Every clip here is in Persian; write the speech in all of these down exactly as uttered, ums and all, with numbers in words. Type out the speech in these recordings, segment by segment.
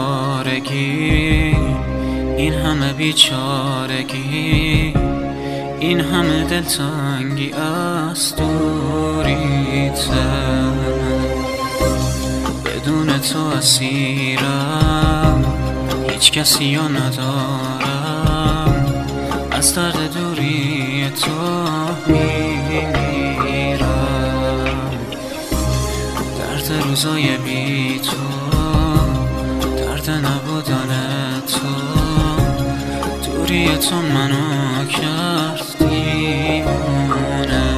آوارگی، این همه بیچارگی، این همه دلتنگی از دوریته. بدون تو اسیرم، هیچ کسی رو ندارم، از درد دوری تو میمیرم. درد روزای بی تو، درد نبودن تو، دوری تو منو کرد دیوانه.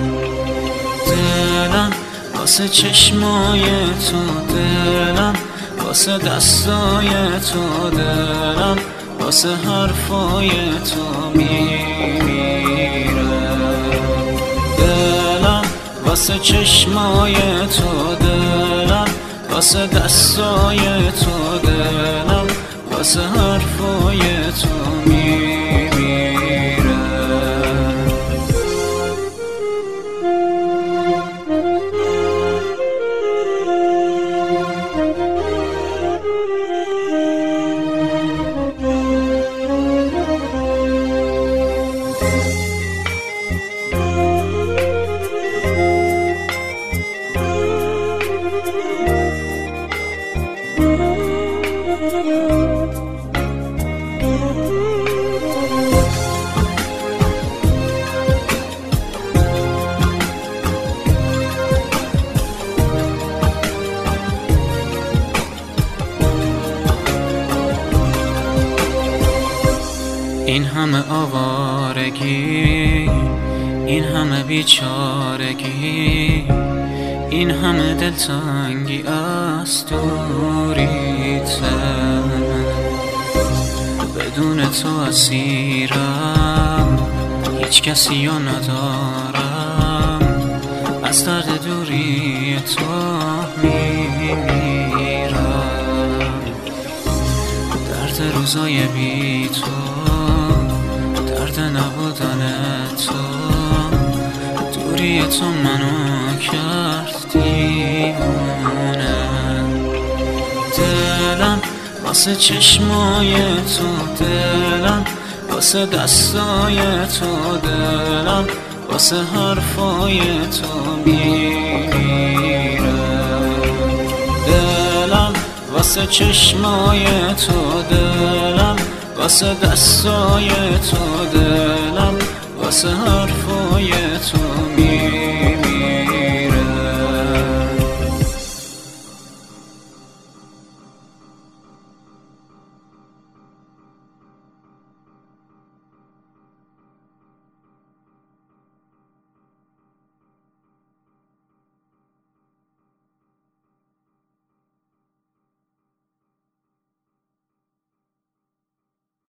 دلم واسه چشمای تو، دلم واسه دستای تو، دلم واسه حرفای تو میمیره. دلم واسه چشمای تو، دلم واسه دستای تو، دلم واسه حرفای تو میمیره. این همه آوارگی، این همه بیچارگی، این همه دلتنگی از دوریته. بدون تو اسیرم، هیچ کسی رو ندارم، از درد دوری تو میمیرم. درد روزای بی تو، درد نبودن تو، دوری تو منو کرد دیوانه. دلم واسه چشمای تو، دلم واسه دستای تو، دلم واسه حرفای تو میمیره. دلم واسه چشمای تو، دلم واسه دستای تو، دلم واسه حرفای تو میمیره.